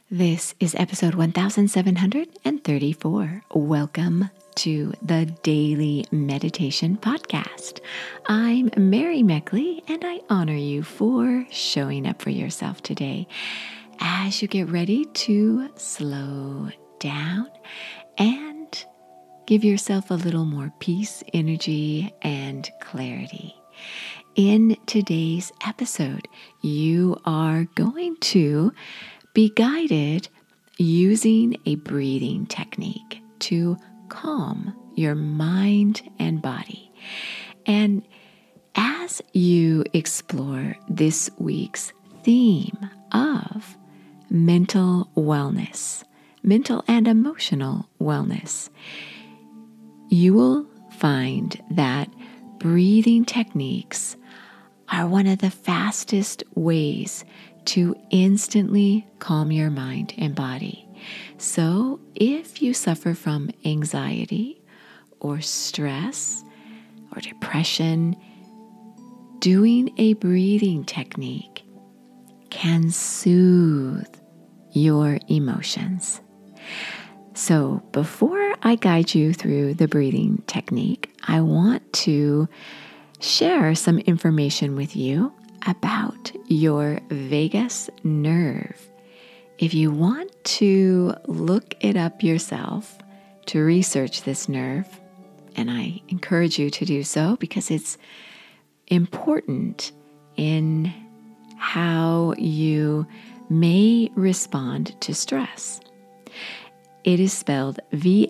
This is episode 1734. Welcome to the Daily Meditation Podcast. I'm Mary Meckley, and I honor you for showing up for yourself today as you get ready to slow down and give yourself a little more peace, energy, and clarity. In today's episode, you are going to be guided using a breathing technique to calm your mind and body. And as you explore this week's theme of mental wellness, mental and emotional wellness, you will find that breathing techniques are one of the fastest ways to instantly calm your mind and body. So if you suffer from anxiety or stress or depression, doing a breathing technique can soothe your emotions. So before I guide you through the breathing technique, I want to share some information with you about your vagus nerve. If you want to look it up yourself to research this nerve, and I encourage you to do so because it's important in how you may respond to stress. It is spelled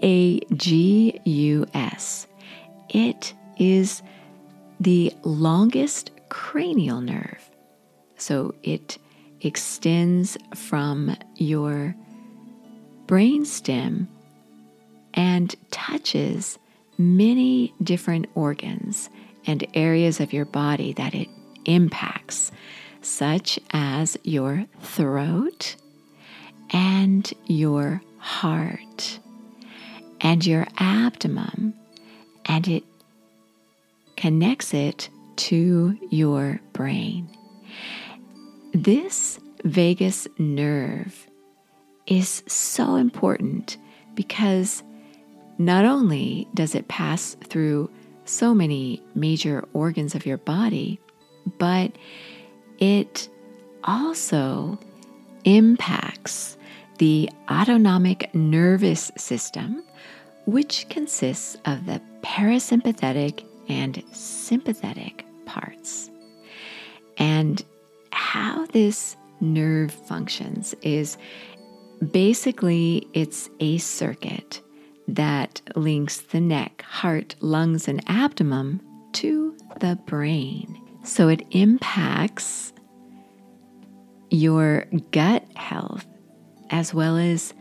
vagus. It is the longest cranial nerve. So it extends from your brainstem and touches many different organs and areas of your body that it impacts, such as your throat and your heart and your abdomen, and it connects it to your brain. This vagus nerve is so important because not only does it pass through so many major organs of your body, but it also impacts the autonomic nervous system, which consists of the parasympathetic and sympathetic parts. And how this nerve functions is basically it's a circuit that links the neck, heart, lungs, and abdomen to the brain. So it impacts your gut health as well as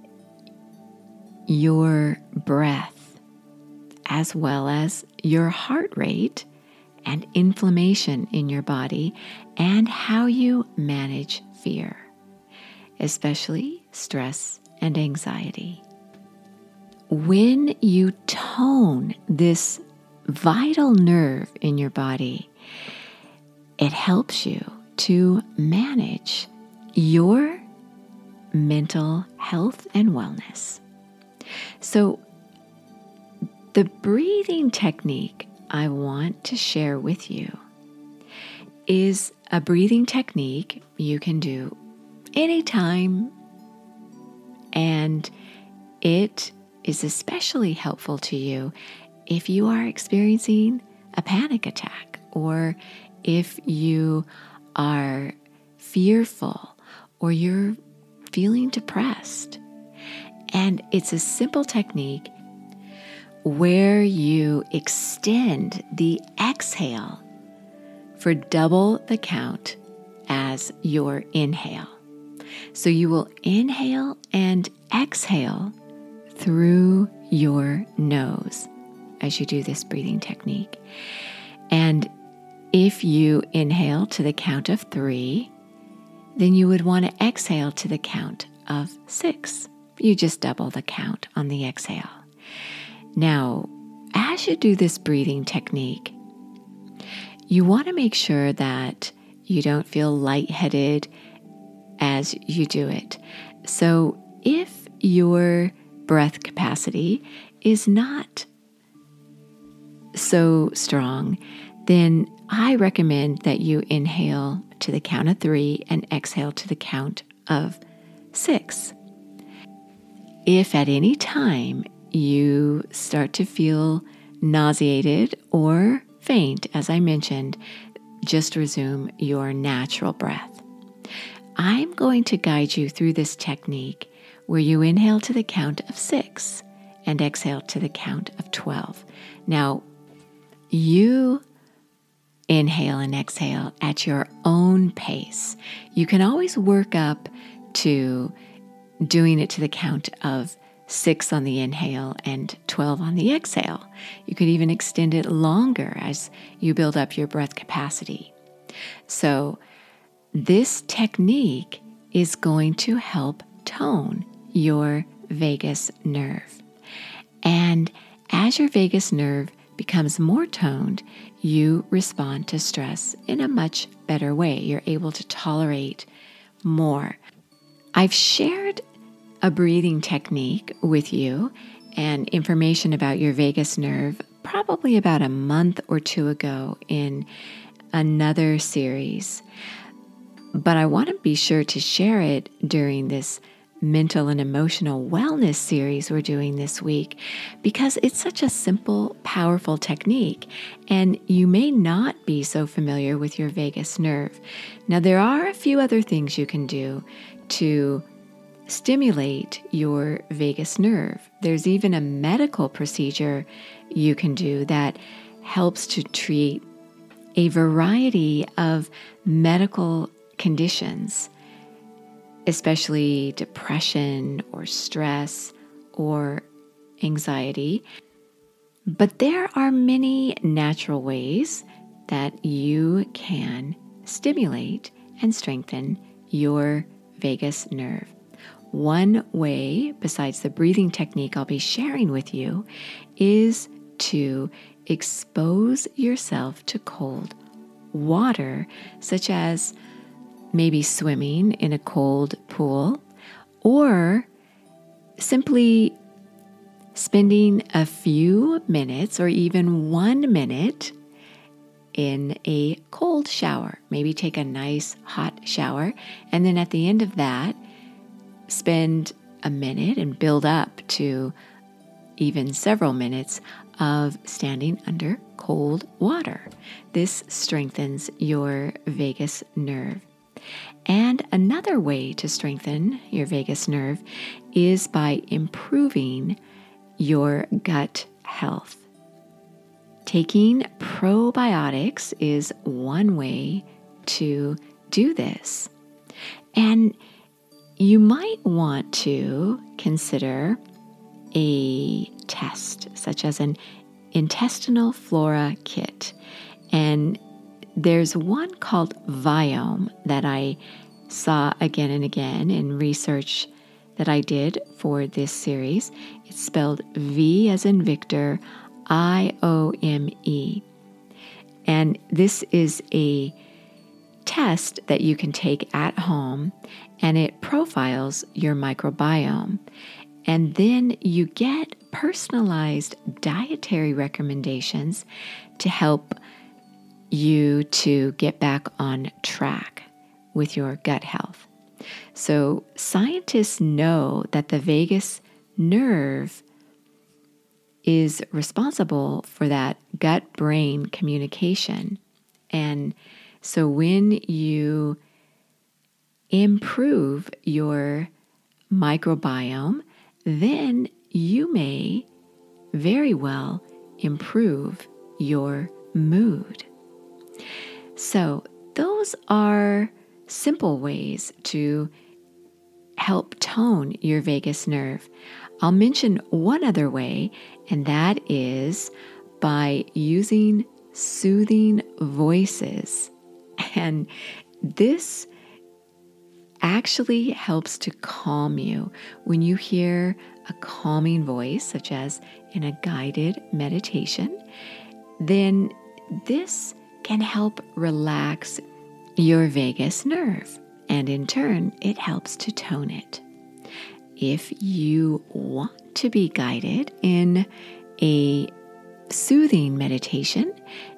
your breath, as well as your heart rate and inflammation in your body, and how you manage fear, especially stress and anxiety. When you tone this vital nerve in your body, it helps you to manage your mental health and wellness. So the breathing technique I want to share with you is a breathing technique you can do anytime, and it is especially helpful to you if you are experiencing a panic attack or if you are fearful or you're feeling depressed. And it's a simple technique where you extend the exhale for double the count as your inhale. So you will inhale and exhale through your nose as you do this breathing technique. And if you inhale to the count of 3, then you would want to exhale to the count of 6. You just double the count on the exhale. Now, as you do this breathing technique, you want to make sure that you don't feel lightheaded as you do it. So if your breath capacity is not so strong, then I recommend that you inhale to the count of 3 and exhale to the count of 6. If at any time you start to feel nauseated or faint, as I mentioned, just resume your natural breath. I'm going to guide you through this technique where you inhale to the count of 6 and exhale to the count of 12. Now, you inhale and exhale at your own pace. You can always work up to doing it to the count of 6 on the inhale and 12 on the exhale. You could even extend it longer as you build up your breath capacity. So this technique is going to help tone your vagus nerve. And as your vagus nerve becomes more toned, you respond to stress in a much better way. You're able to tolerate more. I've shared a breathing technique with you and information about your vagus nerve probably about a month or 2 ago in another series. But I want to be sure to share it during this mental and emotional wellness series we're doing this week because it's such a simple, powerful technique, and you may not be so familiar with your vagus nerve. Now, there are a few other things you can do to stimulate your vagus nerve. There's even a medical procedure you can do that helps to treat a variety of medical conditions, especially depression or stress or anxiety. But there are many natural ways that you can stimulate and strengthen your vagus nerve. One way, besides the breathing technique I'll be sharing with you, is to expose yourself to cold water, such as maybe swimming in a cold pool, or simply spending a few minutes or even 1 minute in a cold shower. Maybe take a nice hot shower, and then at the end of that, spend a minute and build up to even several minutes of standing under cold water. This strengthens your vagus nerve. And another way to strengthen your vagus nerve is by improving your gut health. Taking probiotics is one way to do this. And you might want to consider a test, such as an intestinal flora kit. And there's one called Viome that I saw again and again in research that I did for this series. It's spelled V as in Victor, IOME. And this is a test that you can take at home, and it profiles your microbiome. And then you get personalized dietary recommendations to help you to get back on track with your gut health. So scientists know that the vagus nerve is responsible for that gut-brain communication. And so when you improve your microbiome, then you may very well improve your mood. So those are simple ways to help tone your vagus nerve. I'll mention one other way, and that is by using soothing voices. And this actually helps to calm you. When you hear a calming voice, such as in a guided meditation, then this can help relax your vagus nerve. and in turn, it helps to tone it. If you want to be guided in a soothing meditation,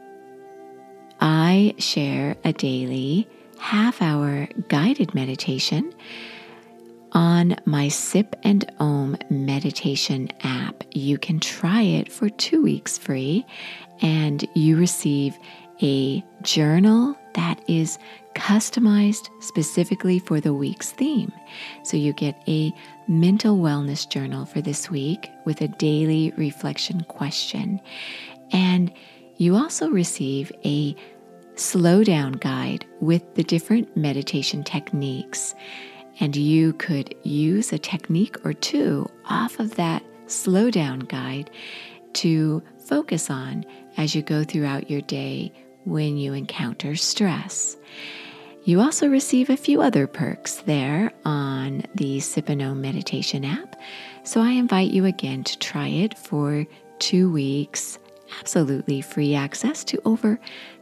I share a daily half-hour guided meditation on my Sip and Om meditation app. You can try it for 2 weeks free, and you receive a journal that is customized specifically for the week's theme. So you get a mental wellness journal for this week with a daily reflection question. And you also receive a slow down guide with the different meditation techniques. And you could use a technique or two off of that slow down guide to focus on as you go throughout your day when you encounter stress. You also receive a few other perks there on the Sip and Om meditation app. So I invite you again to try it for 2 weeks. Absolutely free access to over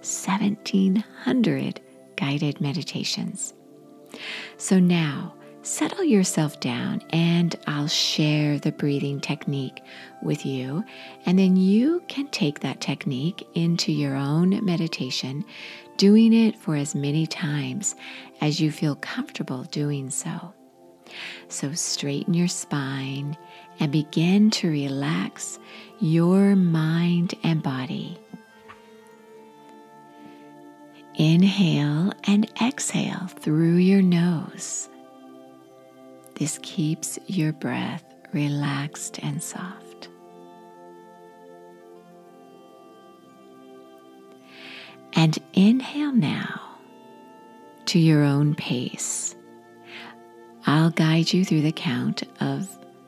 1,700 guided meditations. So now, settle yourself down and I'll share the breathing technique with you. And then you can take that technique into your own meditation, doing it for as many times as you feel comfortable doing so. So straighten your spine and begin to relax your mind and body. Inhale and exhale through your nose. This keeps your breath relaxed and soft. And inhale now to your own pace. I'll guide you through the count of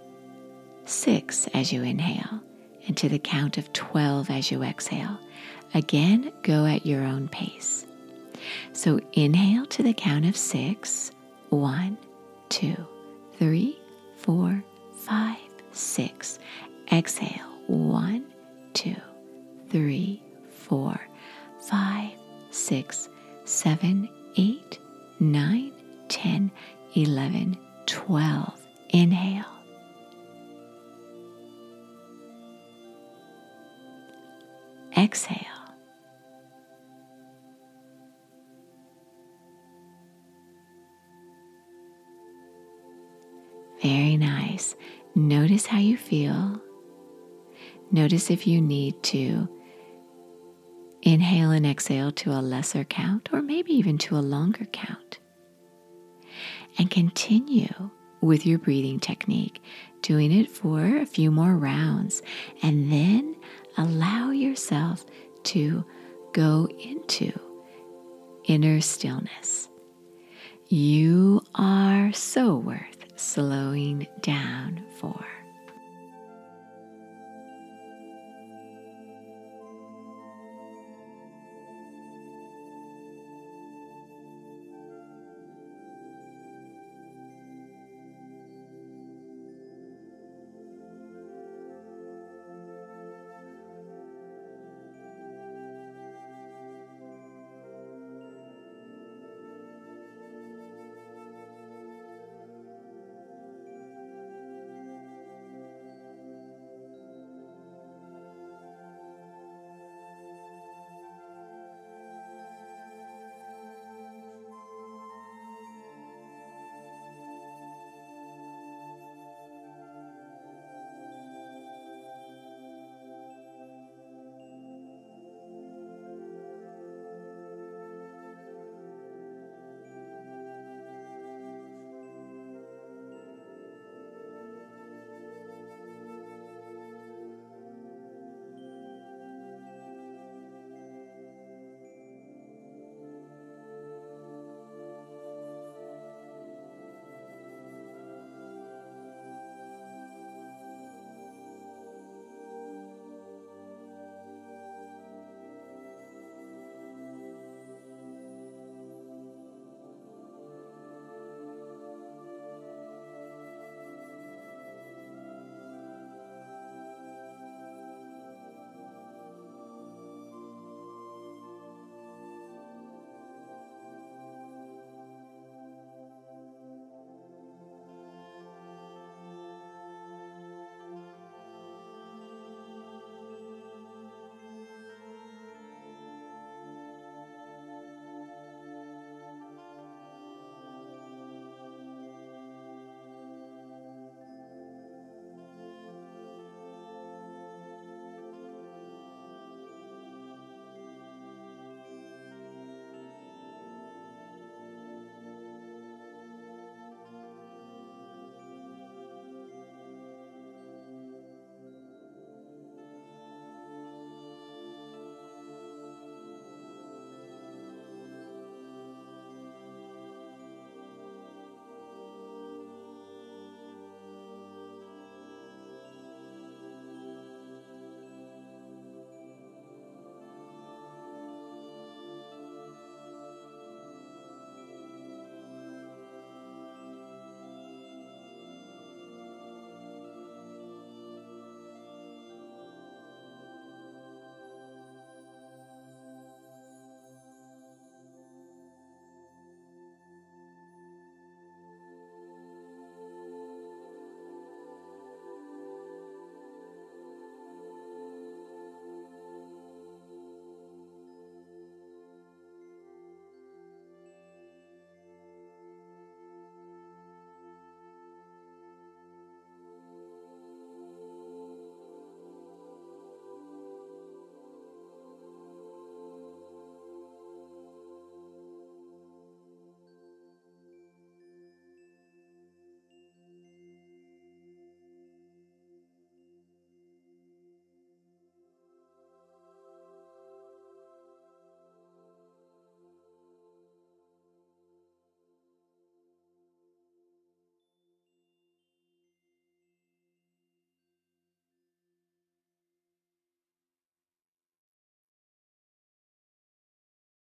6 as you inhale and to the count of 12 as you exhale. Again, go at your own pace. So inhale to the count of 6. 1, 2, 3, 4, 5, 6. Exhale. 1, 2, 3, 4, 5, 6, 7, 8, 9, 10, 11, 12. Inhale. Exhale. Very nice. Notice how you feel. Notice if you need to inhale and exhale to a lesser count or maybe even to a longer count. And continue with your breathing technique, doing it for a few more rounds, and then allow yourself to go into inner stillness. You are so worth slowing down for.